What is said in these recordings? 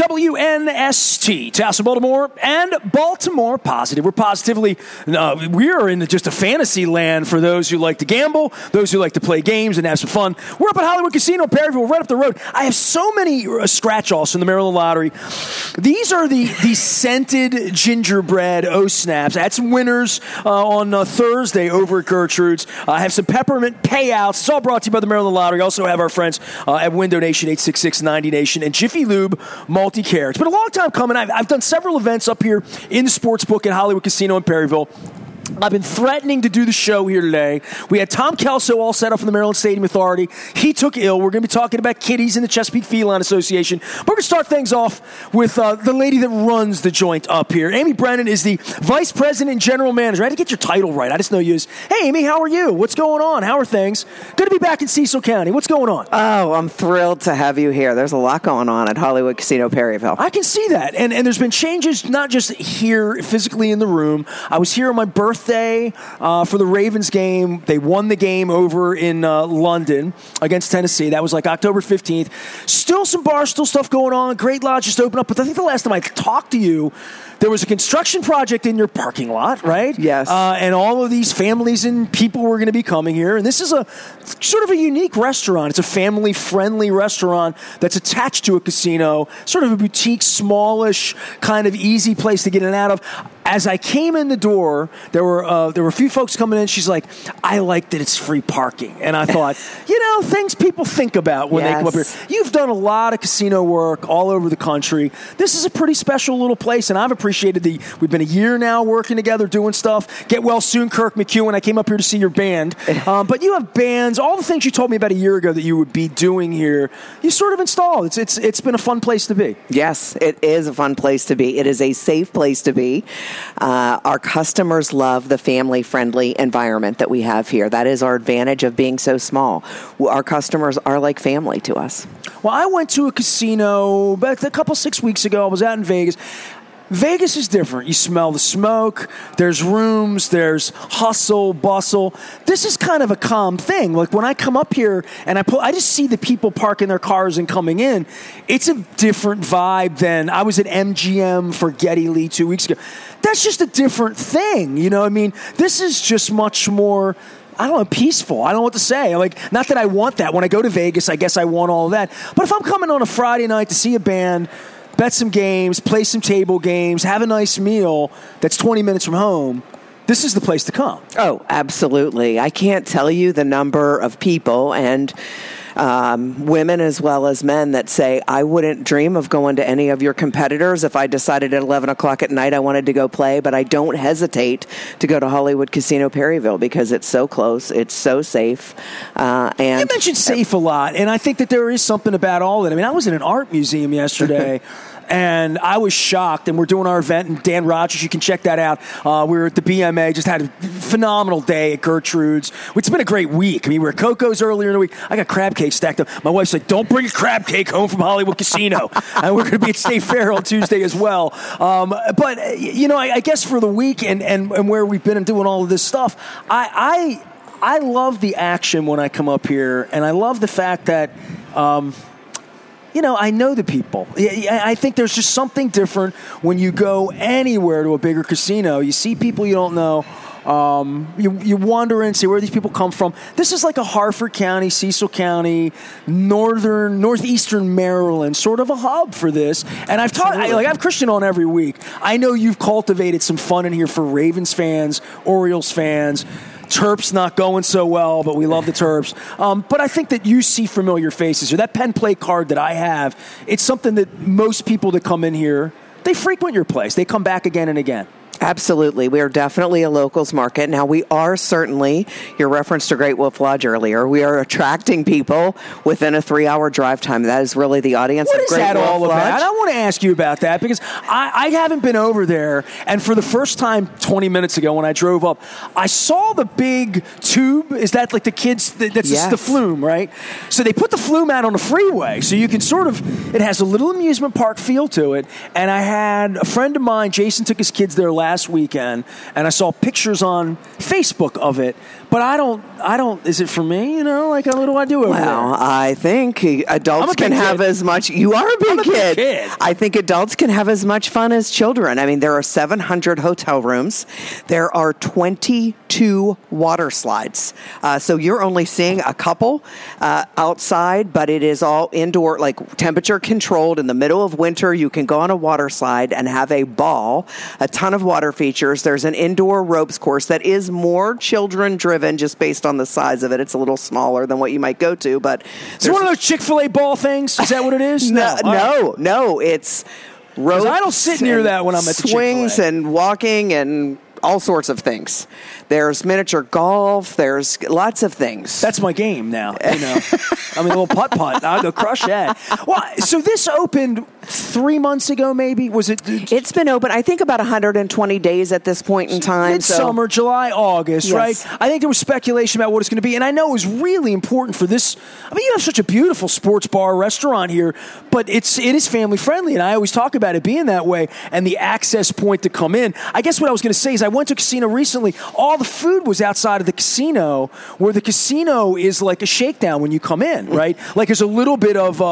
WNST, Towson, Baltimore, and Baltimore Positive. We're positively, we are in just a fantasy land for those who like to gamble, those who like to play games and have some fun. We're up at Hollywood Casino, Perryville, right up the road. I have so many scratch-offs in the Maryland Lottery. These are the scented gingerbread O-Snaps. I had some winners on Thursday over at Gertrude's. I have some peppermint payouts. It's all brought to you by the Maryland Lottery. Also have our friends at Window Nation, 866-90 Nation, and Jiffy Lube Multi-Care. It's been a long time coming. I've done several events up here in the sports book at Hollywood Casino in Perryville. I've been threatening to do the show here today. We had Tom Kelso all set up from the Maryland Stadium Authority. He took ill. We're going to be talking about kitties in the Chesapeake Feline Association. We're going to start things off with the lady that runs the joint up here. Amy Brennan is the Vice President and General Manager. I had to get your title right. I just know you as, hey, Amy, how are you? What's going on? How are things? Good to be back in Cecil County. What's going on? Oh, I'm thrilled to have you here. There's a lot going on at Hollywood Casino Perryville. I can see that. And there's been changes, not just here physically in the room. I was here on my birthday for the Ravens game. They won the game over in London against Tennessee. That was like October 15th. Still some Barstool stuff going on. Great Lodge just opened up. But I think the last time I talked to you, there was a construction project in your parking lot, right? Yes. And all of these families and people were going to be coming here. And this is a sort of a unique restaurant. It's a family-friendly restaurant that's attached to a casino, sort of a boutique, smallish, kind of easy place to get in and out of. As I came in the door, there were a few folks coming in. She's like, I like that it's free parking. And I thought, things people think about when they come up here. You've done a lot of casino work all over the country. This is a pretty special little place, and I've appreciated we've been a year now working together, doing stuff. Get well soon, Kirk McEwen. I came up here to see your band. But you have bands, all the things you told me about a year ago that you would be doing here, you sort of installed. It's been a fun place to be. Yes, it is a fun place to be. It is a safe place to be. Our customers love the family-friendly environment that we have here. That is our advantage of being so small. Our customers are like family to us. Well, I went to a casino about 6 weeks ago. I was out in Vegas. Vegas is different. You smell the smoke. There's rooms. There's hustle, bustle. This is kind of a calm thing. Like when I come up here and I just see the people parking their cars and coming in. It's a different vibe than I was at MGM for Geddy Lee 2 weeks ago. That's just a different thing. This is just much more, I don't know, peaceful. I don't know what to say. Not that I want that. When I go to Vegas, I guess I want all of that. But if I'm coming on a Friday night to see a band, bet some games, play some table games, have a nice meal that's 20 minutes from home, this is the place to come. Oh, absolutely. I can't tell you the number of people and women as well as men that say, I wouldn't dream of going to any of your competitors if I decided at 11 o'clock at night I wanted to go play, but I don't hesitate to go to Hollywood Casino Perryville because it's so close, it's so safe. And you mentioned safe a lot, and I think that there is something about all of it. I was in an art museum yesterday, and I was shocked, and we're doing our event, and Dan Rogers, you can check that out. We were at the BMA, just had a phenomenal day at Gertrude's. It's been a great week. We were at Coco's earlier in the week. I got crab cake stacked up. My wife said, don't bring a crab cake home from Hollywood Casino. And we're going to be at State Fair on Tuesday as well. But I guess for the week and where we've been and doing all of this stuff, I love the action when I come up here, and I love the fact that I know the people. I think there's just something different when you go anywhere to a bigger casino. You see people you don't know. You wander in and see where these people come from. This is like a Harford County, Cecil County, northeastern Maryland, sort of a hub for this. And I've I have Christian on every week. I know you've cultivated some fun in here for Ravens fans, Orioles fans. Terps not going so well, but we love the Terps. But I think that you see familiar faces here. That pen play card that I have, it's something that most people that come in here, they frequent your place. They come back again and again. Absolutely. We are definitely a locals market. Now, we are certainly, your reference to Great Wolf Lodge earlier, we are attracting people within a 3-hour drive time. That is really the audience of Great Wolf Lodge. What is that all about? I want to ask you about that because I haven't been over there. And for the first time 20 minutes ago when I drove up, I saw the big tube. Is that like the kids? That's yes. The flume, right? So they put the flume out on the freeway. So you can it has a little amusement park feel to it. And I had a friend of mine, Jason, took his kids there last last weekend, and I saw pictures on Facebook of it. But I don't. Is it for me? You know, like what do I do over there? Well, I think adults can have as much. You are a big kid. I think adults can have as much fun as children. I mean, there are 700 hotel rooms. There are 22 water slides. So you're only seeing a couple outside, but it is all indoor, like temperature controlled. In the middle of winter, you can go on a water slide and have a ball. A ton of water features. There's an indoor ropes course that is more children driven. Just based on the size of it. It's a little smaller than what you might go to, but it's one of those Chick-fil-A ball things. Is that what it is? No, it's ropes. I don't sit near that when I'm at the swings Chick-fil-A. And walking and all sorts of things. There's miniature golf. There's lots of things. That's my game now. You know, I mean, a little putt-putt. I'll go crush that. Well, so this opened 3 months ago, maybe? Was it? It's been open, I think, about 120 days at this point in time. Midsummer, July, August, yes. Right? I think there was speculation about what it's going to be, and I know it was really important for this. I mean, you have such a beautiful sports bar restaurant here, but it is family friendly, and I always talk about it being that way and the access point to come in. I guess what I was going to say is I went to a casino recently. All the food was outside of the casino, where the casino is like a shakedown when you come in, right? Like there's a little bit of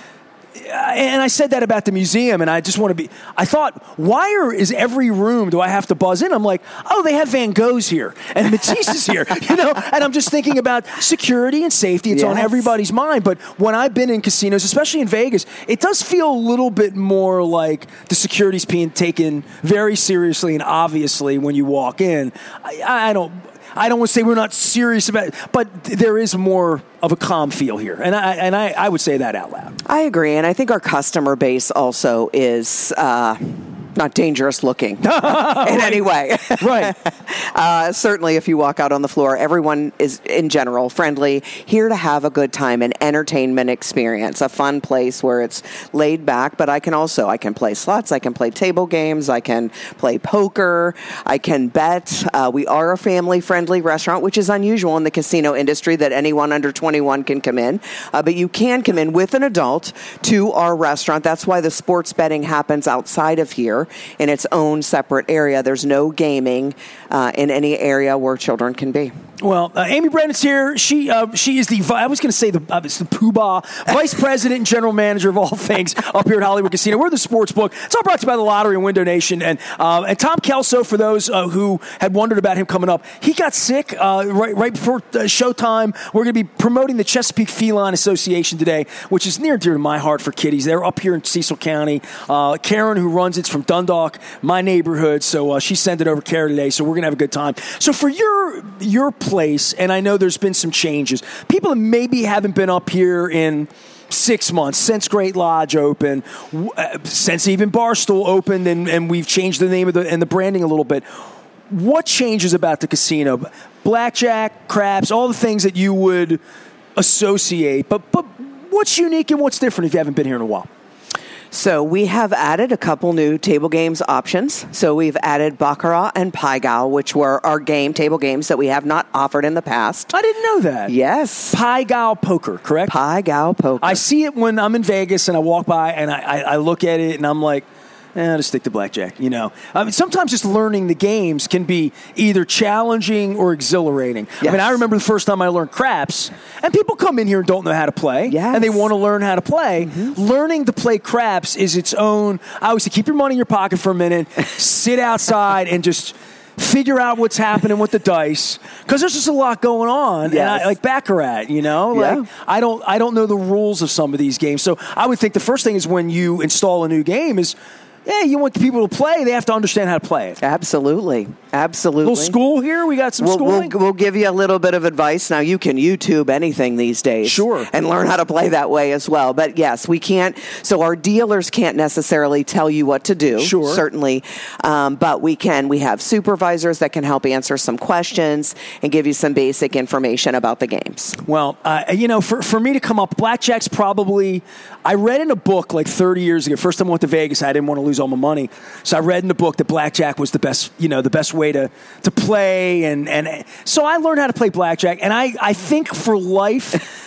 and I said that about the museum, and I just want to be. I thought, why is every room do I have to buzz in? I'm like, oh, they have Van Gogh's here and Matisse is here, you know. And I'm just thinking about security and safety. It's on everybody's mind. But when I've been in casinos, especially in Vegas, it does feel a little bit more like the security's being taken very seriously and obviously when you walk in. I don't want to say we're not serious about it, but there is more of a calm feel here. And I would say that out loud. I agree. And I think our customer base also is not dangerous looking in any way. Right. Certainly, if you walk out on the floor, everyone is, in general, friendly, here to have a good time, an entertainment experience, a fun place where it's laid back. But I can play slots, I can play table games, I can play poker, I can bet. We are a family-friendly restaurant, which is unusual in the casino industry that anyone under 21 can come in. But you can come in with an adult to our restaurant. That's why the sports betting happens outside of here in its own separate area. There's no gaming in any area where children can be. Well, Amy Brennan's here. She is the, I was going to say it's the Poobah, Vice President and General Manager of all things up here at Hollywood Casino. We're the sports book. It's all brought to you by the Lottery and Window Nation. And Tom Kelso, for those who had wondered about him coming up, he got sick right before showtime. We're going to be promoting the Chesapeake Feline Association today, which is near and dear to my heart for kitties. They're up here in Cecil County. Karen, who runs it's from Dundalk, my neighborhood. So she sent it over Karen today. So we're going to have a good time. So for your place, and I know there's been some changes. People that maybe haven't been up here in 6 months, since Great Lodge opened, since even Barstool opened, and we've changed the name of and the branding a little bit. What changes about the casino? Blackjack, craps, all the things that you would associate. But what's unique and what's different if you haven't been here in a while? So we have added a couple new table games options. So we've added Baccarat and Pai Gow, which were our table games that we have not offered in the past. I didn't know that. Yes. Pai Gow poker, correct? Pai Gow poker. I see it when I'm in Vegas and I walk by and I look at it and I'm like, I'll just stick to blackjack, you know. I mean, sometimes just learning the games can be either challenging or exhilarating. Yes. I mean, I remember the first time I learned craps, and people come in here and don't know how to play, and they want to learn how to play. Mm-hmm. Learning to play craps is its own. I always say, keep your money in your pocket for a minute, sit outside, and just figure out what's happening with the dice, because there's just a lot going on. Yes. And I like Baccarat, you know. Like I don't know the rules of some of these games, so I would think the first thing is when you install a new game is. Yeah, you want the people to play, they have to understand how to play it. Absolutely. Absolutely. A little school here? We got some schooling? We'll give you a little bit of advice. Now, you can YouTube anything these days. Sure. And learn how to play that way as well. But, yes, we can't. So our dealers can't necessarily tell you what to do. Sure. Certainly. But we can. We have supervisors that can help answer some questions and give you some basic information about the games. Well, you know, for me to come up, blackjack's probably, I read in a book like 30 years ago. First time I went to Vegas, I didn't want to lose all my money. So I read in the book that blackjack was the best, you know, the best way to play. And so I learned how to play blackjack. And I think for life,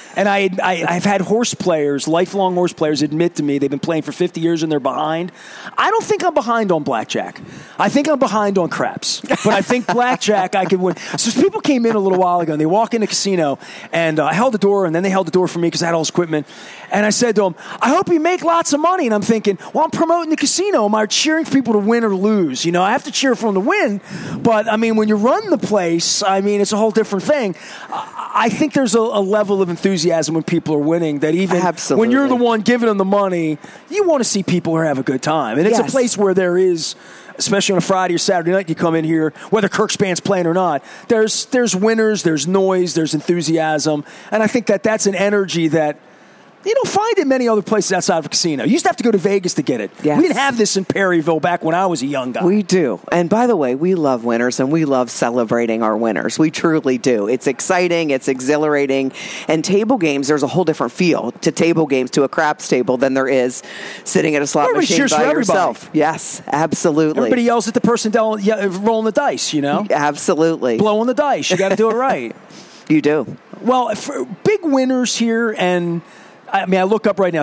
And I've had horse players, lifelong horse players, admit to me they've been playing for 50 years and they're behind. I don't think I'm behind on blackjack. I think I'm behind on craps. But I think blackjack I could win. So people came in a little while ago and they walk in the casino and I held the door and then they held the door for me because I had all this equipment. And I said to them, I hope you make lots of money. And I'm thinking, well, I'm promoting the casino. Am I cheering for people to win or lose? You know, I have to cheer for them to win. But, I mean, when you run the place, I mean, it's a whole different thing. I think there's a level of enthusiasm when people are winning that even Absolutely. when you're the one giving them the money, you want to see people have a good time. And it's a place where there is, especially on a Friday or Saturday night, you come in here, whether Kirk's band's playing or not, there's winners, there's noise, there's enthusiasm. And I think that's an energy that you don't find in many other places outside of a casino. You used to have to go to Vegas to get it. Yes. We didn't have this in Perryville back when I was a young guy. We do. And by the way, we love winners and we love celebrating our winners. We truly do. It's exciting. It's exhilarating. And table games, there's a whole different feel to table games, to a craps table than there is sitting at a slot Everybody machine cheers by for yourself. everybody. Yes, absolutely. Everybody yells at the person rolling the dice, you know? Absolutely. Blowing the dice. You got to do it right. You do. Well, for big winners here, and I mean, I look up right now,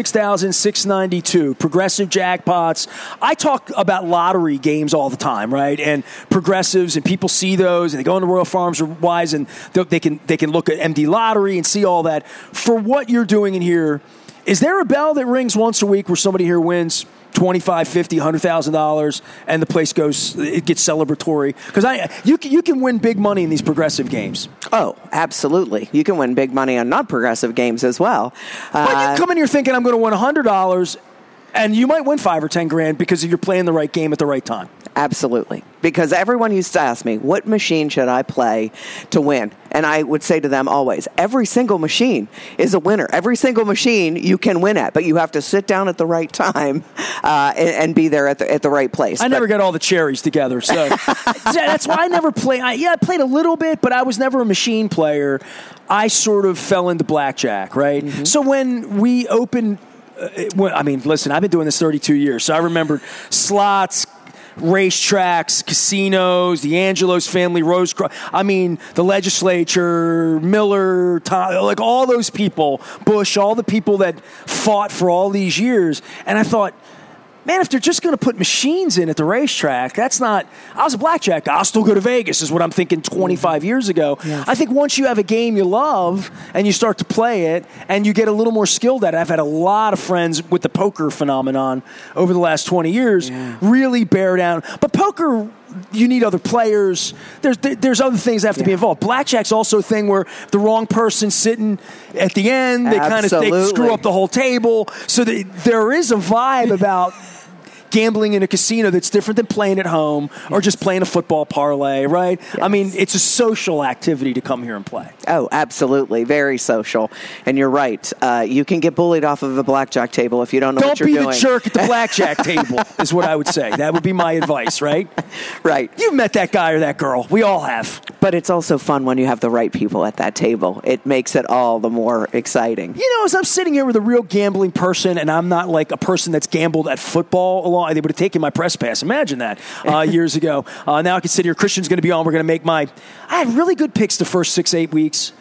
36,692 progressive jackpots. I talk about lottery games all the time, right? And progressives, and people see those, and they go into Royal Farms or Wise, and they can look at MD Lottery and see all that. For what you're doing in here, is there a bell that rings once a week where somebody here wins $25,000, $50,000, $100,000, and the place it gets celebratory? Because you can win big money in these progressive games. Oh, absolutely. You can win big money on non-progressive games as well. But you come in here thinking I'm going to win $100, and you might win $5 or $10,000 because you're playing the right game at the right time. Absolutely. Because everyone used to ask me, what machine should I play to win? And I would say to them always, every single machine is a winner. Every single machine you can win at, but you have to sit down at the right time and be there at the right place. I never got all the cherries together, so that's why I never played. I played a little bit, but I was never a machine player. I sort of fell into blackjack, right? Mm-hmm. So when we opened, listen, I've been doing this 32 years, so I remember slots, racetracks, casinos, the Angelos family, the legislature, Miller, Tom, like all those people, Bush, all the people that fought for all these years. And I thought, man, if they're just going to put machines in at the racetrack, that's not... I was a blackjack guy. I'll still go to Vegas, is what I'm thinking 25 years ago. Yes. I think once you have a game you love and you start to play it and you get a little more skilled at it, I've had a lot of friends with the poker phenomenon over the last 20 years really bear down. But poker, you need other players. There's other things that have to be involved. Blackjack's also a thing where the wrong person's sitting at the end. They kind of screw up the whole table. So there is a vibe about gambling in a casino that's different than playing at home or just playing a football parlay, right? Yes. I mean, it's a social activity to come here and play. Oh, absolutely. Very social. And you're right. You can get bullied off of a blackjack table if you don't know what you're doing. Don't be the jerk at the blackjack table is what I would say. That would be my advice, right? Right. You've met that guy or that girl. We all have. But it's also fun when you have the right people at that table. It makes it all the more exciting. You know, as I'm sitting here with a real gambling person, and I'm not like a person that's gambled at football a lot, they would have taken my press pass. Imagine that years ago. Now I can sit here. Christian's going to be on. We're going to make I had really good picks the first 6-8 weeks.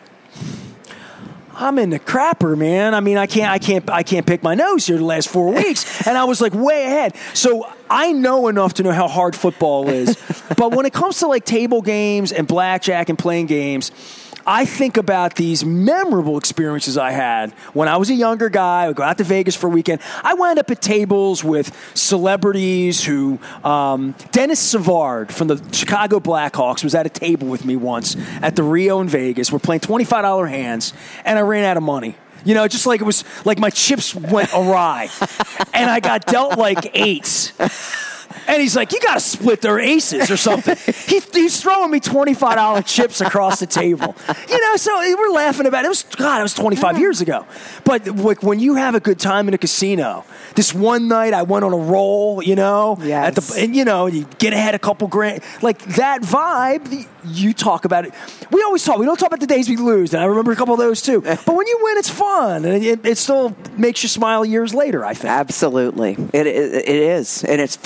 I'm in the crapper, man. I mean, I can't pick my nose here the last 4 weeks, and I was like way ahead. So I know enough to know how hard football is, but when it comes to like table games and blackjack and playing games, I think about these memorable experiences I had when I was a younger guy. I would go out to Vegas for a weekend. I wound up at tables with celebrities who, Dennis Savard from the Chicago Blackhawks was at a table with me once at the Rio in Vegas. We're playing $25 hands, and I ran out of money. You know, just like it was like my chips went awry, and I got dealt like eights. And he's like, you got to split their aces or something. He's throwing me $25 chips across the table. You know, so we're laughing about it. It was 25 years ago. But like, when you have a good time in a casino, this one night I went on a roll, you know, yes. And you know, you get ahead a couple grand. Like that vibe, you talk about it. We don't talk about the days we lose. And I remember a couple of those too. But when you win, it's fun. And it still makes you smile years later, I think. Absolutely. It is. And it's fun working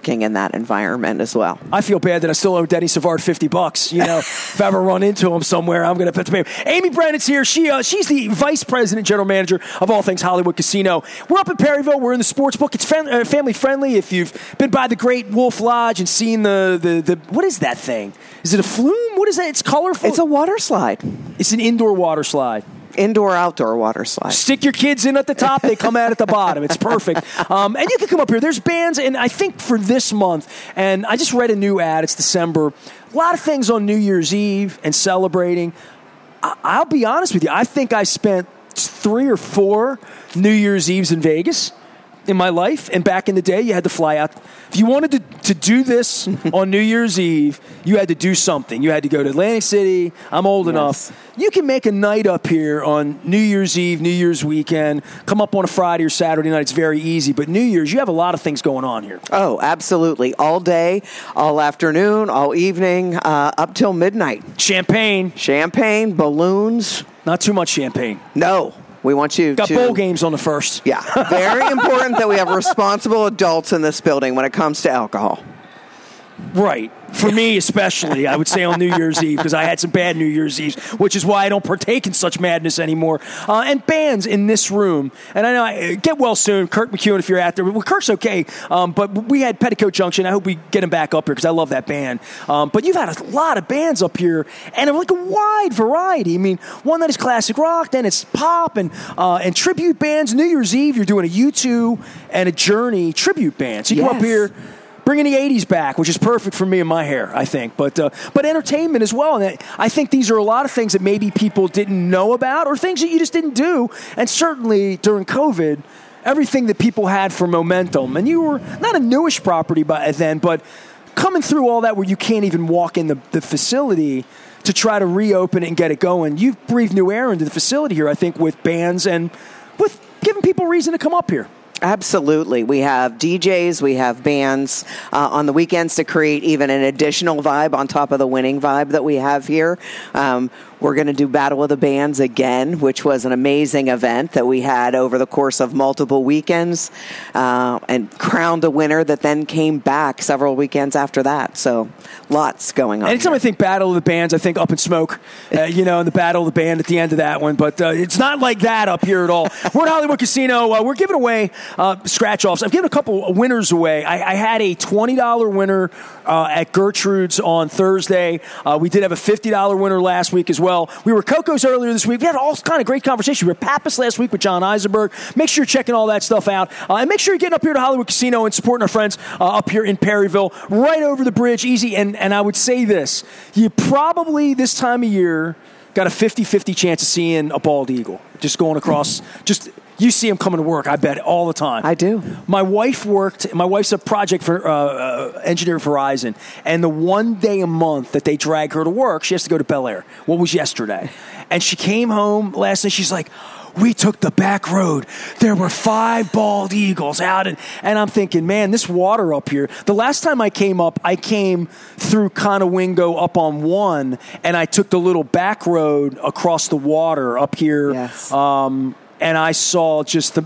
working in that environment as well. I feel bad that I still owe Denny Savard $50. You know, if I ever run into him somewhere, I'm going to put the pay. Amy Brennan's here. She's the vice president, general manager of all things Hollywood Casino. We're up in Perryville. We're in the sports book. It's family friendly. If you've been by the Great Wolf Lodge and seen the what is that thing? Is it a flume? What is that? It's colorful. It's a water slide. It's an indoor water slide. Indoor-outdoor water slide. Stick your kids in at the top, they come out at the bottom. It's perfect. And you can come up here. There's bands, and I think for this month, and I just read a new ad, it's December, a lot of things on New Year's Eve and celebrating. I'll be honest with you, I think I spent 3 or 4 New Year's Eves in Vegas in my life, and back in the day, you had to fly out. If you wanted to do this on New Year's Eve, you had to do something. You had to go to Atlantic City. I'm old enough. You can make a night up here on New Year's Eve, New Year's weekend, come up on a Friday or Saturday night. It's very easy. But New Year's, you have a lot of things going on here. Oh, absolutely. All day, all afternoon, all evening, up till midnight. Champagne, balloons. Not too much champagne. No. We want you Got bowl games on the first. Yeah. Very important that we have responsible adults in this building when it comes to alcohol. Right. For me especially, I would say on New Year's Eve, because I had some bad New Year's Eves, which is why I don't partake in such madness anymore. And bands in this room, and I know, get well soon, Kirk McEwen, if you're out there. Well, Kirk's okay, but we had Petticoat Junction. I hope we get him back up here, because I love that band. But you've had a lot of bands up here, and like a wide variety. I mean, one that is classic rock, then it's pop, and tribute bands. New Year's Eve, you're doing a U2 and a Journey tribute band. So you come up here, bringing the 80s back, which is perfect for me and my hair, I think. But entertainment as well. And I think these are a lot of things that maybe people didn't know about or things that you just didn't do. And certainly during COVID, everything that people had for momentum. And you were not a newish property by then, but coming through all that where you can't even walk in the facility to try to reopen it and get it going. You've breathed new air into the facility here, I think, with bands and with giving people reason to come up here. Absolutely. We have DJs, we have bands on the weekends to create even an additional vibe on top of the winning vibe that we have here. We're going to do Battle of the Bands again, which was an amazing event that we had over the course of multiple weekends and crowned a winner that then came back several weekends after that. So lots going on. Anytime I think Battle of the Bands, I think Up in Smoke, and the Battle of the Band at the end of that one. But it's not like that up here at all. We're at Hollywood Casino. We're giving away scratch-offs. I've given a couple of winners away. I had a $20 winner at Gertrude's on Thursday. We did have a $50 winner last week as well. We were at Coco's earlier this week. We had all kind of great conversation. We were at Pappas last week with John Eisenberg. Make sure you're checking all that stuff out. And make sure you're getting up here to Hollywood Casino and supporting our friends up here in Perryville, right over the bridge, easy. And I would say this. You probably, this time of year, got a 50-50 chance of seeing a bald eagle. Just going across, you see him coming to work, I bet, all the time. I do. My wife's a project for engineer for Verizon, and the one day a month that they drag her to work, she has to go to Bel Air. What was yesterday? And she came home last night, she's like, we took the back road. There were 5 bald eagles out. And I'm thinking, man, this water up here. The last time I came up, I came through Conowingo up on 1, and I took the little back road across the water up here. Yes. And I saw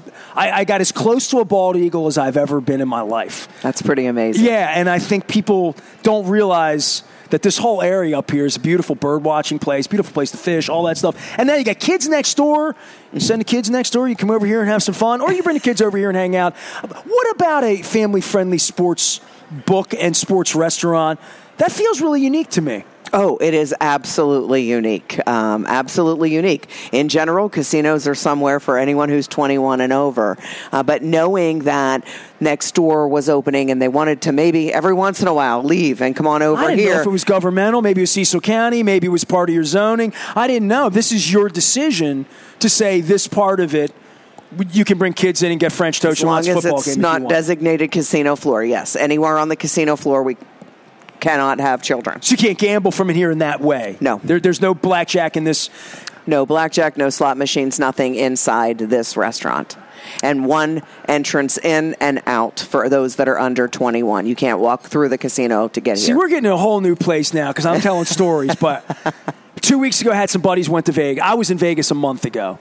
I got as close to a bald eagle as I've ever been in my life. That's pretty amazing. Yeah, and I think people don't realize that this whole area up here is a beautiful bird watching place, beautiful place to fish, all that stuff. And now you got kids next door. You send the kids next door, you come over here and have some fun, or you bring the kids over here and hang out. What about a family-friendly sports book and sports restaurant? That feels really unique to me. Oh, it is absolutely unique. Absolutely unique. In general, casinos are somewhere for anyone who's 21 and over. But knowing that next door was opening and they wanted to maybe every once in a while leave and come on over here. I didn't know if it was governmental. Maybe it was Cecil County. Maybe it was part of your zoning. I didn't know. This is your decision to say this part of it. You can bring kids in and get French toast and watch football game. As long as it's not designated casino floor, yes. Anywhere on the casino floor, we cannot have children. So you can't gamble from in here in that way? No. There's no blackjack in this? No blackjack, no slot machines, nothing inside this restaurant. And one entrance in and out for those that are under 21. You can't walk through the casino to get here. See, we're getting a whole new place now because I'm telling stories. But 2 weeks ago, I had some buddies went to Vegas. I was in Vegas a month ago.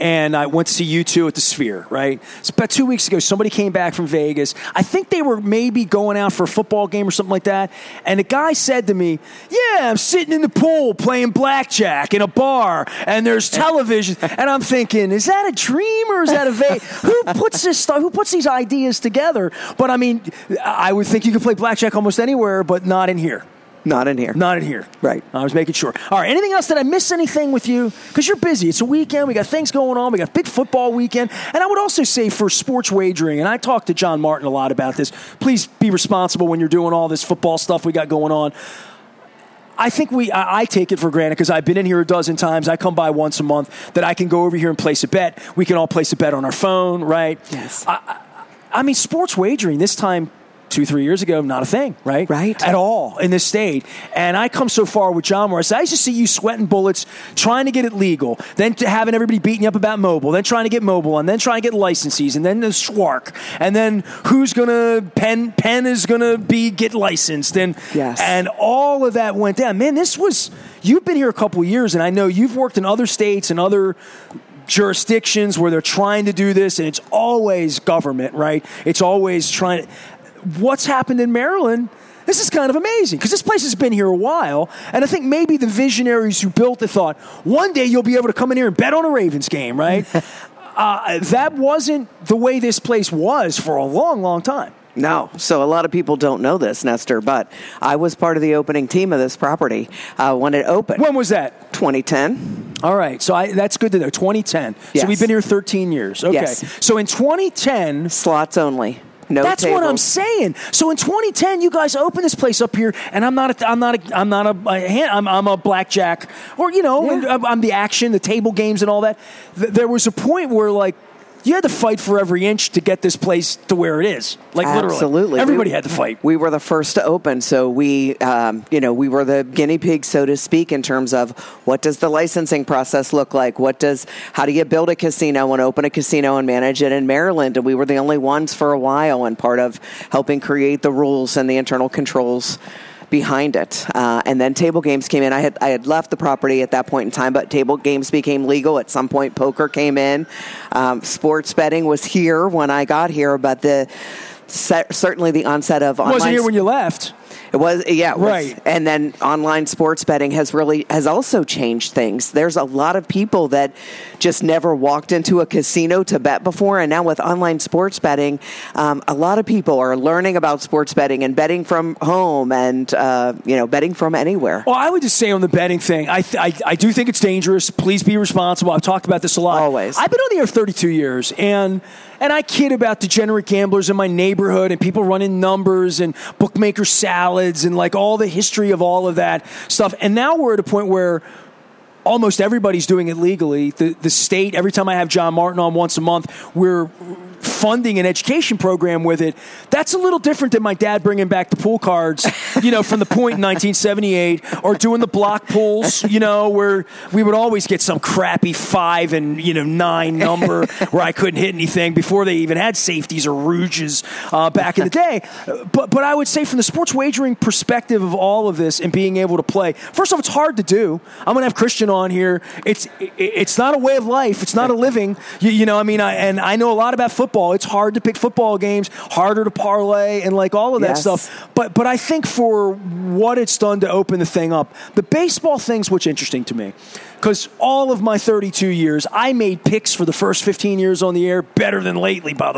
and I went to see U2 at the Sphere, right? So about 2 weeks ago, somebody came back from Vegas. I think they were maybe going out for a football game or something like that. And the guy said to me, yeah, I'm sitting in the pool playing blackjack in a bar, and there's television. And I'm thinking, is that a dream or is that a who puts this stuff? Who puts these ideas together? But I mean, I would think you could play blackjack almost anywhere, but not in here. Not in here. Not in here. Right. I was making sure. All right. Anything else? Did I miss anything with you? Because you're busy. It's a weekend. We got things going on. We got big football weekend. And I would also say for sports wagering, and I talked to John Martin a lot about this, please be responsible when you're doing all this football stuff we got going on. I think I take it for granted because I've been in here a dozen times. I come by once a month that I can go over here and place a bet. We can all place a bet on our phone, right? Yes. I mean, sports wagering this time 2-3 years ago, not a thing, right? Right. At all in this state. And I come so far with John Morris. I used to see you sweating bullets, trying to get it legal, then to having everybody beating you up about mobile, then trying to get mobile, and then trying to get licensees, and then the SWARC, and then who's going to, Penn is going to get licensed, and all of that went down. Man, you've been here a couple of years, and I know you've worked in other states and other jurisdictions where they're trying to do this, and it's always government, right? It's always trying to... What's happened in Maryland, this is kind of amazing because this place has been here a while, and I think maybe the visionaries who built it thought, one day you'll be able to come in here and bet on a Ravens game, right? That wasn't the way this place was for a long, long time. No. So a lot of people don't know this, Nestor, but I was part of the opening team of this property when it opened. When was that? 2010. All right. So that's good to know. 2010. Yes. So we've been here 13 years. Okay. Yes. So in 2010... Slots only. No That's tables. what I'm saying. So in 2010, you guys opened this place up here, and I'm a blackjack, or I'm the action, the table games, and all that. There was a point where you had to fight for every inch to get this place to where it is. Literally. Absolutely. Everybody had to fight. We were the first to open, so we were the guinea pig, so to speak, in terms of what does the licensing process look like? How do you build a casino and open a casino and manage it in Maryland? And we were the only ones for a while and part of helping create the rules and the internal controls behind it. And then table games came in. I had left the property at that point in time, but table games became legal. At some point, poker came in. Sports betting was here when I got here, but certainly the onset of online... It wasn't here when you left. It was, yeah. It was. Right. And then online sports betting has also changed things. There's a lot of people that just never walked into a casino to bet before, and now with online sports betting, a lot of people are learning about sports betting and betting from home and betting from anywhere. Well, I would just say on the betting thing, I do think it's dangerous. Please be responsible. I've talked about this a lot. Always. I've been on the air 32 years, and I kid about degenerate gamblers in my neighborhood and people running numbers and bookmaker salads and all the history of all of that stuff. And now we're at a point where almost everybody's doing it legally. The state, every time I have John Martin on once a month, we're funding an education program with it. That's a little different than my dad bringing back the pool cards, from the point in 1978, or doing the block pools, where we would always get some crappy 5 and 9 number where I couldn't hit anything before they even had safeties or rouges back in the day. But I would say from the sports wagering perspective of all of this and being able to play, first off, it's hard to do. I'm going to have Christian on here. It's not a way of life. It's not a living. I know a lot about football. It's hard to pick football games, harder to parlay, and all of that stuff. But I think for what it's done to open the thing up, the baseball thing's what's interesting to me. Because all of my 32 years, I made picks for the first 15 years on the air better than lately, by the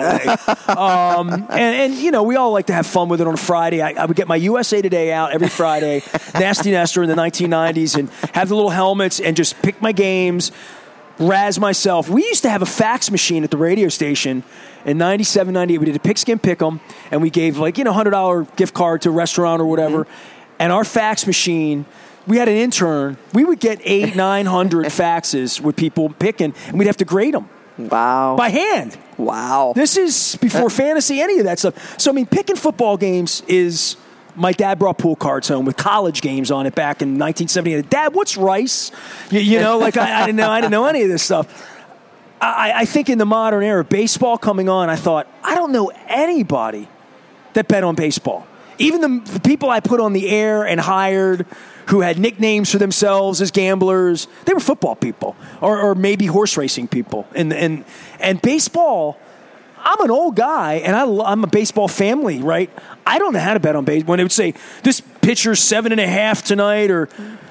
way. We all like to have fun with it on a Friday. I would get my USA Today out every Friday, Nasty Nestor in the 1990s, and have the little helmets and just pick my games, razz myself. We used to have a fax machine at the radio station in 97, 98. We did a pigskin pick'em, and we gave $100 gift card to a restaurant or whatever. Mm-hmm. And our fax machine, we had an intern. We would get 800-900 faxes with people picking, and we'd have to grade them. Wow. By hand. Wow. This is before fantasy, any of that stuff. So, picking football games is... My dad brought pool cards home with college games on it back in 1978. Dad, what's rice? I didn't know any of this stuff. I think in the modern era, baseball coming on, I thought, I don't know anybody that bet on baseball. Even the people I put on the air and hired who had nicknames for themselves as gamblers, they were football people or maybe horse racing people. And baseball, I'm an old guy, and I'm a baseball family, right? I don't know how to bet on baseball. When they would say, this pitcher's 7.5 tonight, or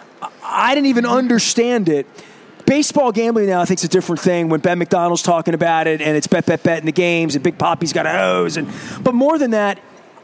I didn't even understand it. Baseball gambling now, I think, is a different thing when Ben McDonald's talking about it, and it's bet in the games, and Big Papi's got a hose. But more than that,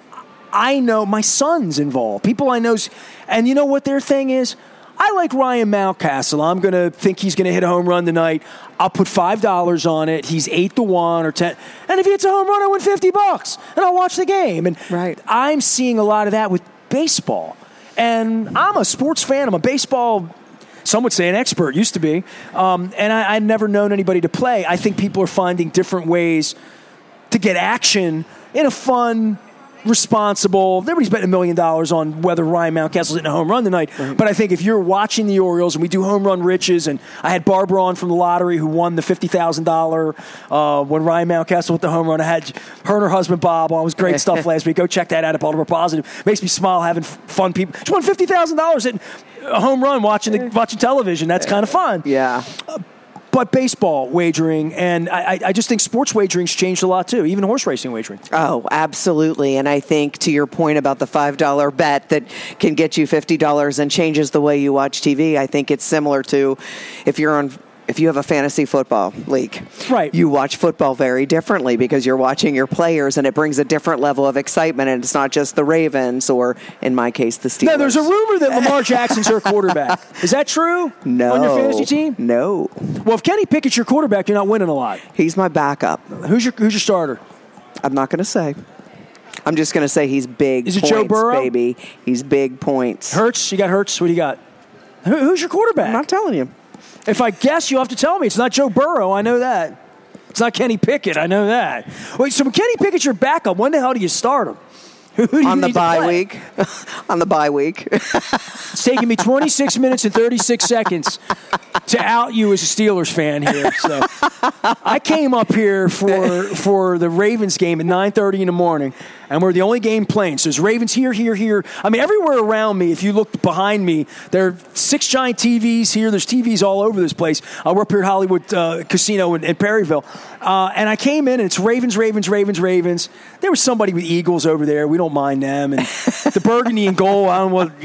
I know my son's involved. People I know, and you know what their thing is? I like Ryan Mountcastle. I'm going to think he's going to hit a home run tonight. I'll put $5 on it. He's 8-1 or 10. And if he hits a home run, I win $50, and I'll watch the game. And I'm seeing a lot of that with baseball. And I'm a sports fan. I'm a baseball, some would say an expert, used to be. And I've never known anybody to play. I think people are finding different ways to get action in a fun, responsible. Everybody's betting $1 million on whether Ryan Mountcastle's hitting a home run tonight. Right. But I think if you're watching the Orioles, and we do home run riches, and I had Barbara on from the lottery who won the $50,000 when Ryan Mountcastle hit the home run. I had her and her husband Bob on. It was great stuff last week. Go check that out at Baltimore Positive. Makes me smile having fun people. She won $50,000 hitting a home run watching television. That's kind of fun. Yeah. But baseball wagering, and I just think sports wagering's changed a lot too, even horse racing wagering. Oh, absolutely. And I think to your point about the $5 bet that can get you $50 and changes the way you watch TV, I think it's similar to if you have a fantasy football league. Right. You watch football very differently because you're watching your players, and it brings a different level of excitement, and it's not just the Ravens or, in my case, the Steelers. No, there's a rumor that Lamar Jackson's her quarterback. Is that true? No. On your fantasy team? No. Well, if Kenny Pickett's your quarterback, you're not winning a lot. He's my backup. Who's your starter? I'm not going to say. I'm just going to say he's big points, Joe Burrow? baby. He's big points. Hurts? You got Hurts? What do you got? Who's your quarterback? I'm not telling you. If I guess, you'll have to tell me. It's not Joe Burrow. I know that. It's not Kenny Pickett. I know that. Wait, so when Kenny Pickett's your backup, when the hell do you start him? Who do you On the need to bye play? week. On the bye week. It's taking me 26 minutes and 36 seconds to out you as a Steelers fan here. So I came up here for the Ravens game at 9:30 in the morning, and we're the only game playing. So there's Ravens here. I mean, everywhere around me, if you look behind me, there are 6 giant TVs here. There's TVs all over this place. We're up here at Hollywood Casino in Perryville. And I came in, and it's Ravens. There was somebody with Eagles over there. We don't mind them. And the burgundy and gold, I don't want,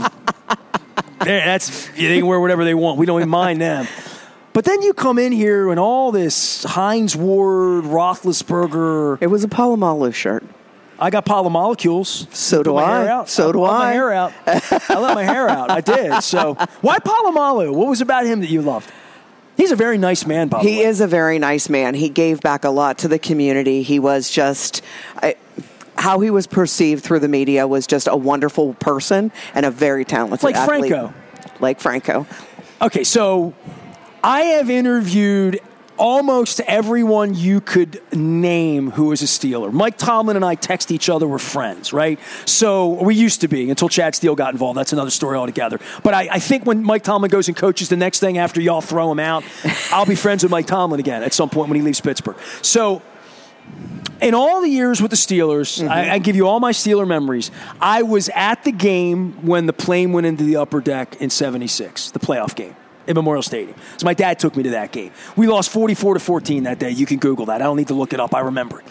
they can wear whatever they want. We don't even mind them. But then you come in here and all this Heinz Ward, Roethlisberger. It was a Palomalu shirt. I got polymolecules. So do I. So do I. My hair out. I let my hair out. I did. So why Palomalu? What was about him that you loved? He's a very nice man, by the way. He is a very nice man. He gave back a lot to the community. He was just... how he was perceived through the media was just a wonderful person and a very talented athlete. Like Franco. Okay, so I have interviewed almost everyone you could name who is a Steeler. Mike Tomlin and I text each other. We're friends, right? So we used to be until Chad Steele got involved. That's another story altogether. But I think when Mike Tomlin goes and coaches the next thing after y'all throw him out, I'll be friends with Mike Tomlin again at some point when he leaves Pittsburgh. So in all the years with the Steelers, I give you all my Steeler memories. I was at the game when the plane went into the upper deck in '76, the playoff game in Memorial Stadium. So my dad took me to that game. We lost 44-14 that day. You can Google that. I don't need to look it up. I remember it.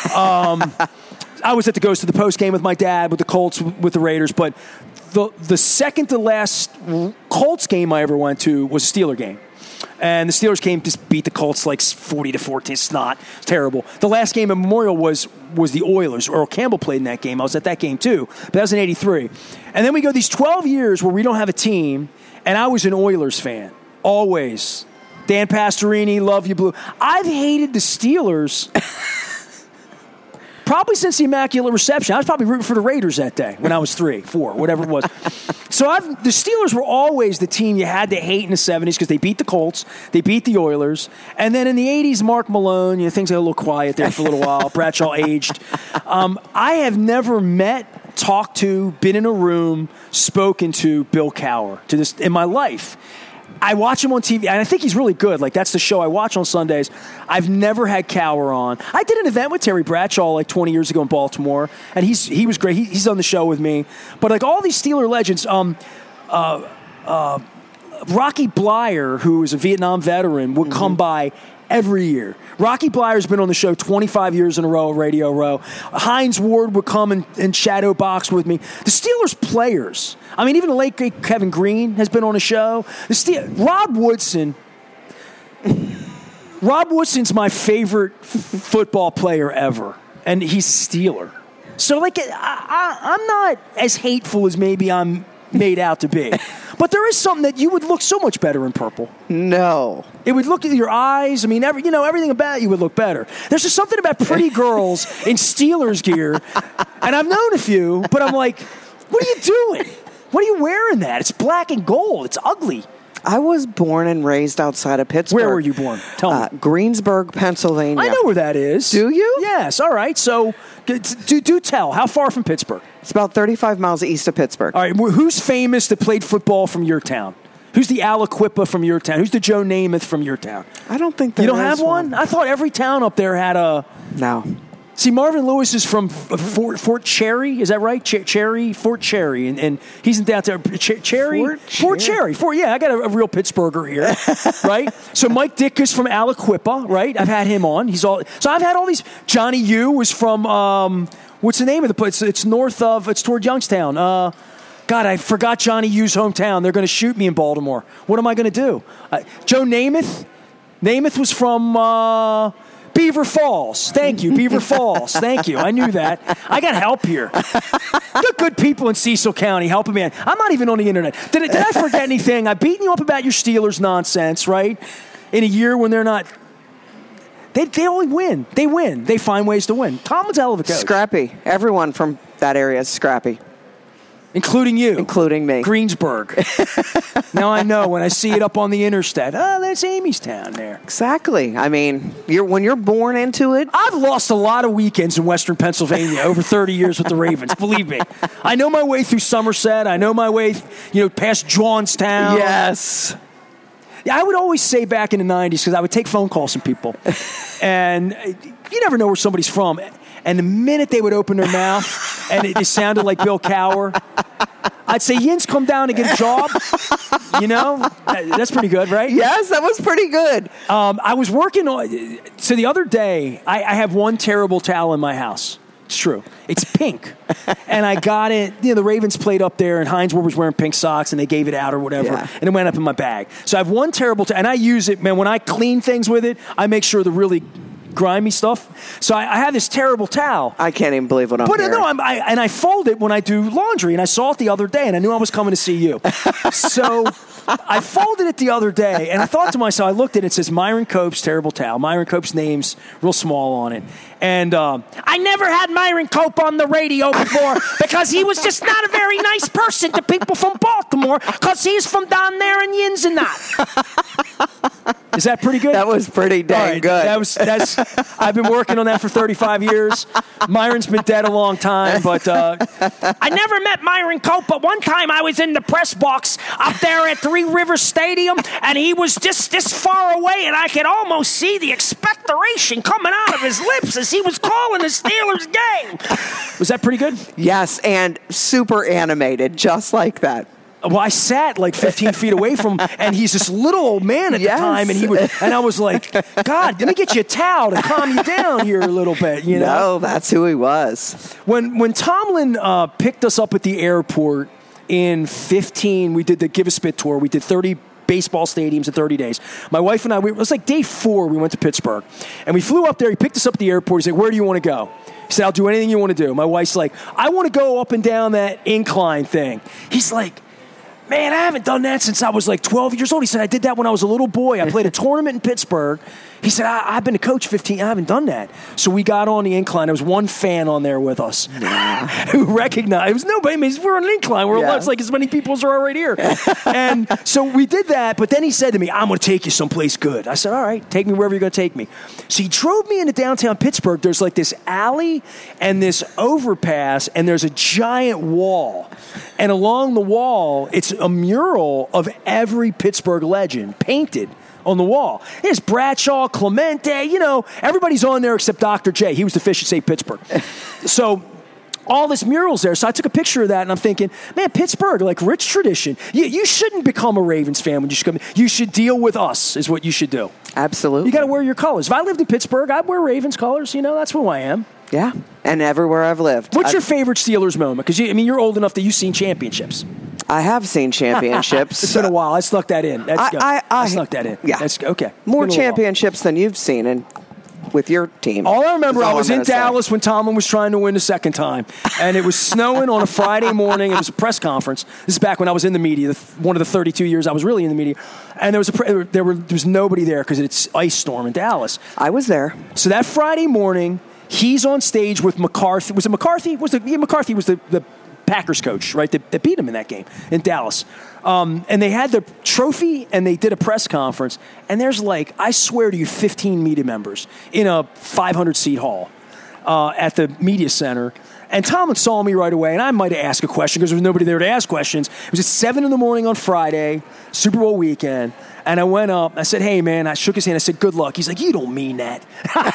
I was at the Ghost of the Post game with my dad, with the Colts, with the Raiders. But the second to last Colts game I ever went to was a Steeler game. And the Steelers came to beat the Colts like 40-14. Snot. It's terrible. The last game at Memorial was the Oilers. Earl Campbell played in that game. I was at that game too. But that was in '83. And then we go these 12 years where we don't have a team, and I was an Oilers fan. Always. Dan Pastorini, love you, Blue. I've hated the Steelers probably since the Immaculate Reception. I was probably rooting for the Raiders that day when I was 3, 4, whatever it was. So the Steelers were always the team you had to hate in the 70s because they beat the Colts, they beat the Oilers, and then in the 80s, Mark Malone, things got a little quiet there for a little while. Bradshaw aged. I have never met, talked to, been in a room, spoken to Bill Cowher in my life. I watch him on TV, and I think he's really good. Like, that's the show I watch on Sundays. I've never had Cowher on. I did an event with Terry Bradshaw like 20 years ago in Baltimore, and he was great. He's on the show with me. But like all these Steeler legends, Rocky Bleier, who is a Vietnam veteran, would come by every year. Rocky Bleier's been on the show 25 years in a row, Radio Row. Hines Ward would come and shadow box with me. The Steelers players, I mean, even the late great Kevin Green has been on the show. Rod Woodson. Rod Woodson's my favorite football player ever, and he's a Steeler. So, like, I'm not as hateful as maybe I'm made out to be. But there is something that you would look so much better in purple. No. It would look at your eyes. I mean, everything about you would look better. There's just something about pretty girls in Steelers gear. And I've known a few, but I'm like, what are you doing? What are you wearing that? It's black and gold. It's ugly. I was born and raised outside of Pittsburgh. Where were you born? Tell me. Greensburg, Pennsylvania. I know where that is. Do you? Yes. All right. So do tell. How far from Pittsburgh? It's about 35 miles east of Pittsburgh. All right. Who's famous that played football from your town? Who's the Aliquippa from your town? Who's the Joe Namath from your town? I don't think there You don't is have one? I thought every town up there had a... No. See, Marvin Lewis is from Fort Cherry. Is that right? Fort Cherry. And he's in downtown. Cherry? Fort Cherry. I got a real Pittsburgher here, right? So Mike Dick is from Aliquippa, right? I've had him on. So I've had all these. Johnny Yu was from, what's the name of the place? It's toward Youngstown. God, I forgot Johnny U's hometown. They're going to shoot me in Baltimore. What am I going to do? Joe Namath? Namath was from... Beaver Falls. Thank you, Beaver Falls. Thank you. I knew that. I got help here. Got good people in Cecil County helping me. I'm not even on the internet. Did I forget anything? I've beaten you up about your Steelers nonsense, right? In a year when they're not... They only win. They win. They find ways to win. Tomlin's a hell of a coach. Scrappy. Everyone from that area is scrappy. Including you. Including me. Greensburg. Now I know when I see it up on the interstate. Oh, that's Amy's town there. Exactly. I mean, when you're born into it. I've lost a lot of weekends in Western Pennsylvania over 30 years with the Ravens. Believe me. I know my way through Somerset. I know my way, past Johnstown. Yes. Yeah, I would always say back in the 90s, because I would take phone calls from people. And you never know where somebody's from. And the minute they would open their mouth and it sounded like Bill Cowher, I'd say, Yins, come down and get a job. That's pretty good, right? Yes, that was pretty good. I was working on... So the other day, I have one terrible towel in my house. It's true. It's pink. And I got it. The Ravens played up there, and Hines Ward was wearing pink socks, and they gave it out or whatever. Yeah. And it went up in my bag. So I have one terrible towel, and I use it, man. When I clean things with it, I make sure the really grimy stuff. So I have this terrible towel. I can't even believe what I'm hearing. No, I fold it when I do laundry, and I saw it the other day, and I knew I was coming to see you. So I folded it the other day, and I thought to myself, I looked at it, it says Myron Cope's terrible towel. Myron Cope's name's real small on it. And I never had Myron Cope on the radio before because he was just not a very nice person to people from Baltimore because he's from down there in Yins and that. Is that pretty good? That was pretty dang good. I've been working on that for 35 years. Myron's been dead a long time, but I never met Myron Cope, but one time I was in the press box up there at Three Rivers Stadium, and he was just this far away, and I could almost see the expectoration coming out of his lips as he was calling the Steelers game. Was that pretty good? Yes, and super animated, just like that. Well, I sat like 15 feet away from him, and he's this little old man at the time, and I was like, God, let me get you a towel to calm you down here a little bit, No, that's who he was. When Tomlin picked us up at the airport in 2015, we did the Give a Spit tour. We did 30 baseball stadiums in 30 days. My wife and I, it was like day 4, we went to Pittsburgh. And we flew up there. He picked us up at the airport. He said, where do you want to go? He said, I'll do anything you want to do. My wife's like, I want to go up and down that incline thing. He's like, man, I haven't done that since I was like 12 years old. He said, I did that when I was a little boy. I played a tournament in Pittsburgh. He said, I've been a coach 15. I haven't done that. So we got on the incline. There was one fan on there with us who recognized. It was nobody. I mean, we're on an incline. It's like as many people as are right here. And so we did that. But then he said to me, I'm going to take you someplace good. I said, all right, take me wherever you're going to take me. So he drove me into downtown Pittsburgh. There's like this alley and this overpass, and there's a giant wall. And along the wall, it's a mural of every Pittsburgh legend painted on the wall. There's Bradshaw, Clemente, everybody's on there except Dr. J. He was the fish at St. Pittsburgh. So all this mural's there. So I took a picture of that, and I'm thinking, man, Pittsburgh, like rich tradition. You shouldn't become a Ravens fan when you should come. You should deal with us is what you should do. Absolutely. You got to wear your colors. If I lived in Pittsburgh, I'd wear Ravens colors. That's who I am. Yeah, and everywhere I've lived. What's your favorite Steelers moment? Because you're old enough that you've seen championships. I have seen championships. It's been a while. I snuck that in. I snuck that in. Yeah. That's okay. More championships than you've seen with your team. All I remember, I was in Dallas when Tomlin was trying to win the second time, and it was snowing on a Friday morning. It was a press conference. This is back when I was in the media, one of the 32 years I was really in the media. And there was nobody there because it's ice storm in Dallas. I was there. So that Friday morning, he's on stage with McCarthy. Was it McCarthy? McCarthy was the Packers coach, right? That beat him in that game in Dallas. And they had the trophy, and they did a press conference. And there's I swear to you, 15 media members in a 500-seat hall at the media center. And Tomlin saw me right away, and I might have asked a question because there was nobody there to ask questions. It was at 7 a.m. on Friday, Super Bowl weekend. And I went up. I said, hey, man. I shook his hand. I said, good luck. He's like, you don't mean that.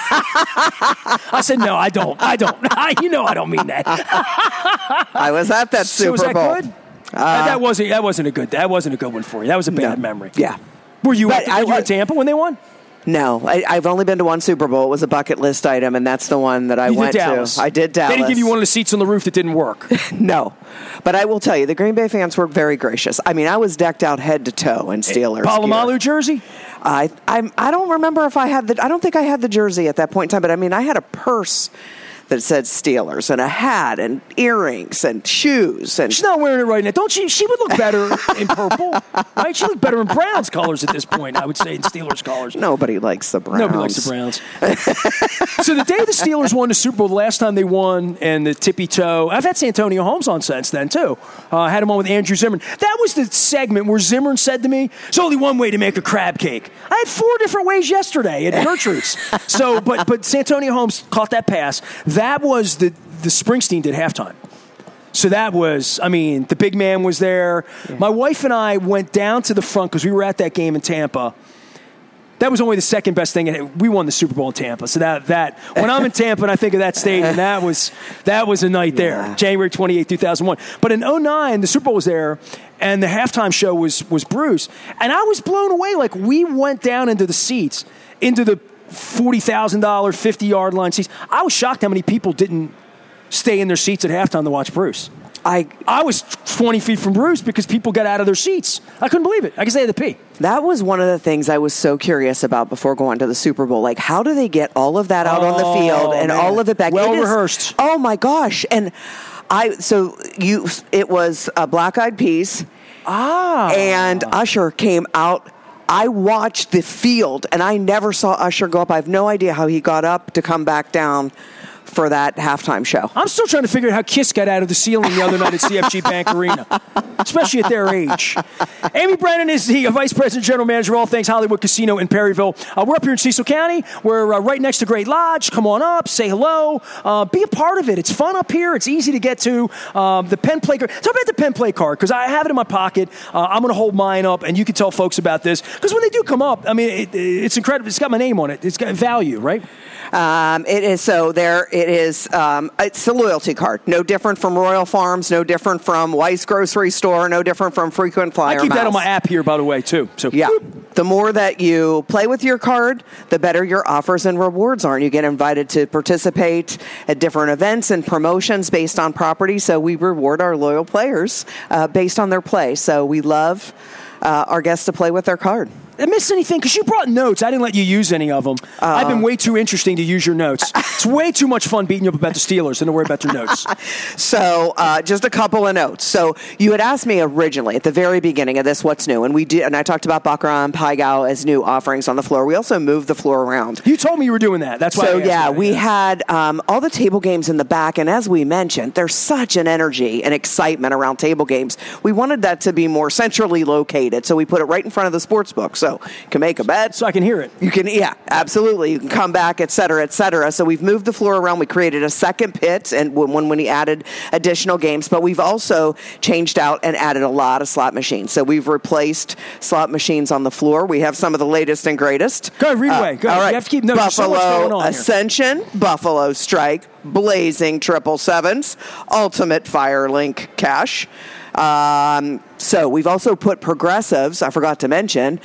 I said, no, I don't. I don't mean that. I was at that Super Bowl. Was that good? That wasn't a good one for you. That was a bad memory. Yeah. Were you in Tampa when they won? No, I've only been to one Super Bowl. It was a bucket list item, and that's the one that I went to. I did Dallas. They didn't give you one of the seats on the roof that didn't work. No. But I will tell you, the Green Bay fans were very gracious. I mean, I was decked out head to toe in Steelers Palomalu gear. Jersey? I don't remember if I had I don't think I had the jersey at that point in time, but I mean, I had a purse that said Steelers and a hat and earrings and shoes. And she's not wearing it right now. Don't she? She would look better in purple, right? She looked better in Browns colors at this point, I would say, in Steelers colors. Nobody likes the Browns. Nobody likes the Browns. So the day the Steelers won the Super Bowl, the last time they won, and the tippy toe, I've had Santonio Holmes on since then, too. I had him on with Andrew Zimmern. That was the segment where Zimmern said to me, there's only one way to make a crab cake. I had 4 different ways yesterday at Gertrude's. So, but Santonio Holmes caught that pass. That was the Springsteen did halftime. So that was, the big man was there. Yeah. My wife and I went down to the front because we were at that game in Tampa. That was only the second best thing. We won the Super Bowl in Tampa. So that when I'm in Tampa and I think of that stadium, that was a night there. January 28, 2001. But in 2009, the Super Bowl was there, and the halftime show was Bruce. And I was blown away. We went down into the seats, into the $40,000, 50-yard line seats. I was shocked how many people didn't stay in their seats at halftime to watch Bruce. I was 20 feet from Bruce because people got out of their seats. I couldn't believe it. I guess they had to pee. That was one of the things I was so curious about before going to the Super Bowl. How do they get all of that out on the field and all of it back? Well rehearsed. Oh my gosh! And it was Black Eyed Peas. And Usher came out. I watched the field, and I never saw Usher go up. I have no idea how he got up to come back down for that halftime show. I'm still trying to figure out how Kiss got out of the ceiling the other night at CFG Bank Arena, especially at their age. Amy Brennan is the Vice President General Manager of All Things Hollywood Casino in Perryville. We're up here in Cecil County. We're right next to Great Lodge. Come on up, say hello, be a part of it. It's fun up here. It's easy to get to. The pen play card. Talk about the pen play card, because I have it in my pocket. I'm going to hold mine up, and you can tell folks about this, because when they do come up, it's incredible. It's got my name on it. It's got value, right? It is. So there it is. It's a loyalty card. No different from Royal Farms, no different from Weiss Grocery Store, no different from Frequent Flyer I keep Miles. that on my app here, by the way, too. So yeah. The more that you play with your card, the better your offers and rewards are. And you get invited to participate at different events and promotions based on property. So we reward our loyal players based on their play. So we love our guests to play with their card. I miss anything? Because you brought notes. I didn't let you use any of them. I've been way too interesting to use your notes. It's way too much fun beating you up about the Steelers than to worry about your notes. So just a couple of notes. So you had asked me originally at the very beginning of this, what's new? And we did, and I talked about Baccarat and Pai Gow as new offerings on the floor. We also moved the floor around. You told me you were doing that. That's why. So we had all the table games in the back, and as we mentioned, there's such an energy and excitement around table games. We wanted that to be more centrally located, so we put it right in front of the sports book. So you can make a bet. So I can hear it. You can, yeah, absolutely. You can come back, et cetera, et cetera. So we've moved the floor around. We created a second pit, and when we added additional games, but we've also changed out and added a lot of slot machines. So we've replaced slot machines on the floor. We have some of the latest and greatest. Go ahead, read away. Go ahead. All right. You have to keep notes. Buffalo so much going on Ascension, here. Buffalo Strike, Blazing 777s, Ultimate Firelink Cash. So we've also put progressives, I forgot to mention,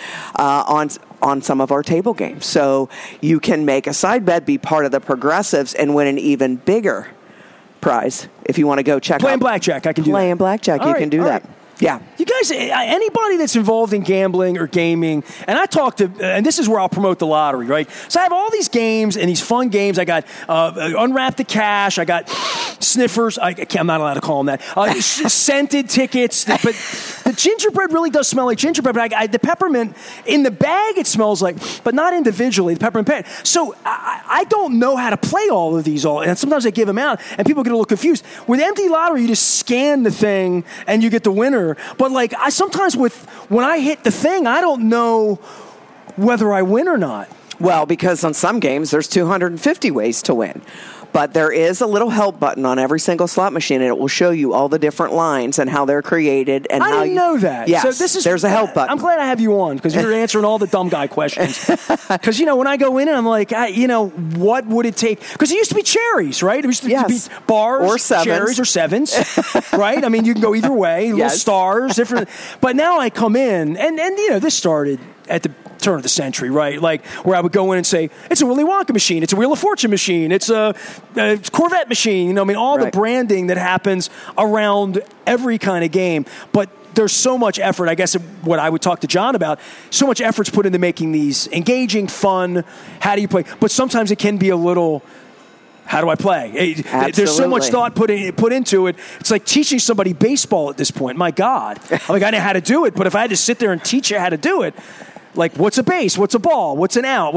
on some of our table games. So you can make a side bet, be part of the progressives, and win an even bigger prize. If you want to go check Playing out blackjack, I can do that. Playing blackjack, you can do that. Right. Yeah. You guys, anybody that's involved in gambling or gaming, and I talk to, and this is where I'll promote the lottery, right? So I have all these games and these fun games. I got Unwrap the Cash. I got sniffers. I'm not allowed to call them that. Scented tickets. But the gingerbread really does smell like gingerbread. But the peppermint, in the bag it smells like, but not individually, the peppermint pen. So I don't know how to play all of these. And sometimes I give them out, and people get a little confused. With empty lottery, you just scan the thing, and you get the winner. But I sometimes when I hit the thing, I don't know whether I win or not. Well, because on some games there's 250 ways to win. But there is a little help button on every single slot machine, and it will show you all the different lines and how they're created. And I didn't know that. Yes, so there's a help button. I'm glad I have you on because you're answering all the dumb guy questions. Because, when I go in and I'm like, what would it take? Because it used to be cherries, right? It used to be bars, or sevens. Cherries, or sevens, right? I mean, you can go either way, little stars, different. But now I come in, and this started at the turn of the century, right? Where I would go in and say, it's a Willy Wonka machine, it's a Wheel of Fortune machine, it's a Corvette machine, all the branding that happens around every kind of game. But there's so much effort, I guess what I would talk to John about, so much effort's put into making these engaging, fun, how do you play? But sometimes it can be a little, how do I play? There's so much thought put into it. It's like teaching somebody baseball at this point. My God. I know how to do it, but if I had to sit there and teach you how to do it, what's a base? What's a ball? What's an out?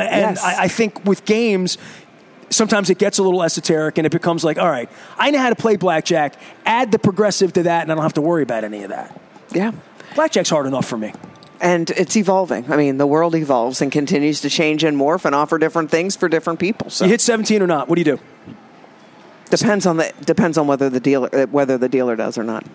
I think with games, sometimes it gets a little esoteric and it becomes all right, I know how to play blackjack. Add the progressive to that and I don't have to worry about any of that. Yeah. Blackjack's hard enough for me. And it's evolving. I mean, the world evolves and continues to change and morph and offer different things for different people. So you hit 17 or not? What do you do? Depends on whether the dealer does or not.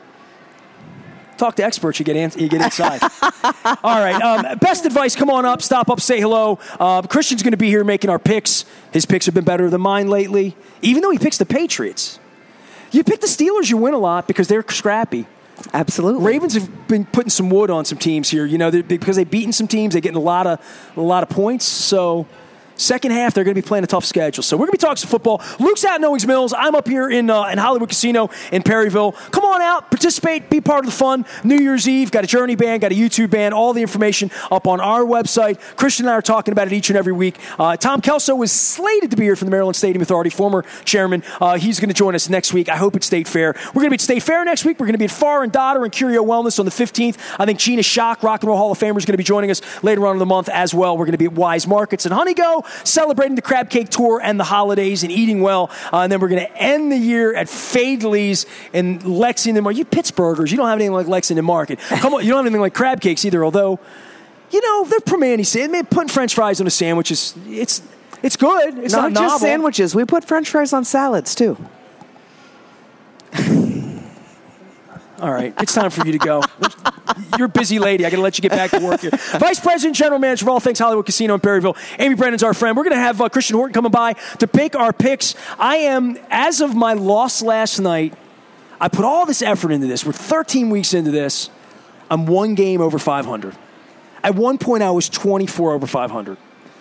Talk to experts, you get inside. All right. Best advice, come on up, stop up, say hello. Christian's going to be here making our picks. His picks have been better than mine lately, even though he picks the Patriots. You pick the Steelers, you win a lot because they're scrappy. Absolutely. Ravens have been putting some wood on some teams here. Because they've beaten some teams, they're getting a lot of points. So second half, they're going to be playing a tough schedule. So we're going to be talking some football. Luke's out in Owings Mills. I'm up here in Hollywood Casino in Perryville. Come on out, participate, be part of the fun. New Year's Eve, got a Journey band, got a YouTube band, all the information up on our website. Christian and I are talking about it each and every week. Tom Kelso was slated to be here from the Maryland Stadium Authority, former chairman. He's going to join us next week. I hope it's State Fair. We're going to be at State Fair next week. We're going to be at Farr and Dotter and Curio Wellness on the 15th. I think Gina Schock, Rock and Roll Hall of Famer, is going to be joining us later on in the month as well. We're going to be at Wise Markets and Honeygo, celebrating the Crab Cake Tour and the holidays and eating well. And then we're going to end the year at Fadley's in Lexington. You Pittsburghers, you don't have anything like Lexington Market. Come on, you don't have anything like crab cakes either, although, they're Primanti. Putting French fries on a sandwich it's good. It's not just novel. sandwiches. We put French fries on salads, too. All right, it's time for you to go. You're a busy lady. I got to let you get back to work here. Vice President, General Manager of all things Hollywood Casino in Perryville, Amy Brennan's our friend. We're going to have Christian Horton coming by to pick our picks. I am, as of my loss last night, I put all this effort into this. We're 13 weeks into this. I'm one game over 500. At one point, I was 24 over 500.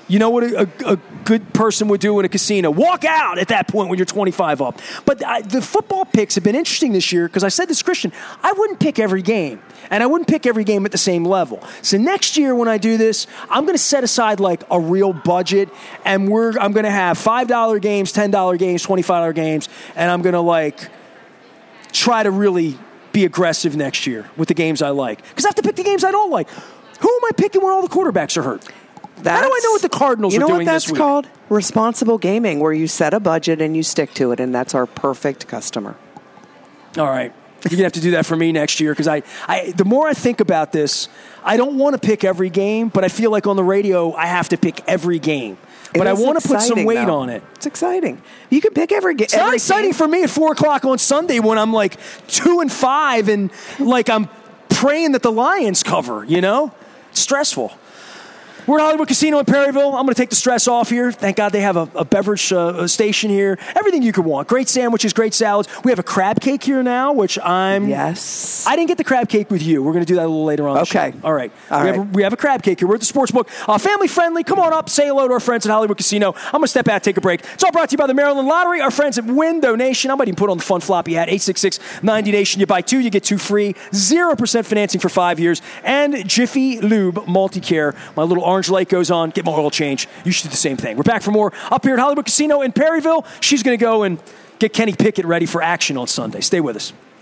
You know what a good person would do in a casino? Walk out at that point when you're 25 up. But the football picks have been interesting this year because I said this, Christian, I wouldn't pick every game. And I wouldn't pick every game at the same level. So next year when I do this, I'm going to set aside like a real budget. And I'm going to have $5 games, $10 games, $25 games. And I'm going to like try to really be aggressive next year with the games I like. Because I have to pick the games I don't like. Who am I picking when all the quarterbacks are hurt? How do I know what the Cardinals are doing this week? You know what that's called? Responsible gaming, where you set a budget and you stick to it, and that's our perfect customer. All right. You're going to have to do that for me next year because the more I think about this, I don't want to pick every game, but I feel like on the radio I have to pick every game. But I want to put some weight on it. It's exciting. You can pick every game. It's not exciting for me at 4 o'clock on Sunday when I'm like 2-5 and like I'm praying that the Lions cover, you know? It's stressful. We're at Hollywood Casino in Perryville. I'm going to take the stress off here. Thank God they have a beverage station here. Everything you could want. Great sandwiches, great salads. We have a crab cake here now, which Yes. I didn't get the crab cake with you. We're going to do that a little later on. Okay. The show. All right. We have a crab cake here. We're at the Sportsbook. Family friendly. Come on up. Say hello to our friends at Hollywood Casino. I'm going to step out, take a break. It's all brought to you by the Maryland Lottery. Our friends at Win Donation. I might even put on the fun floppy hat. 866-90Nation. You buy 2, you get 2 free. 0% financing for 5 years. And Jiffy Lube Multi-Care. My little orange light goes on. Get my oil change. You should do the same thing. We're back for more up here at Hollywood Casino in Perryville. She's going to go and get Kenny Pickett ready for action on Sunday. Stay with us.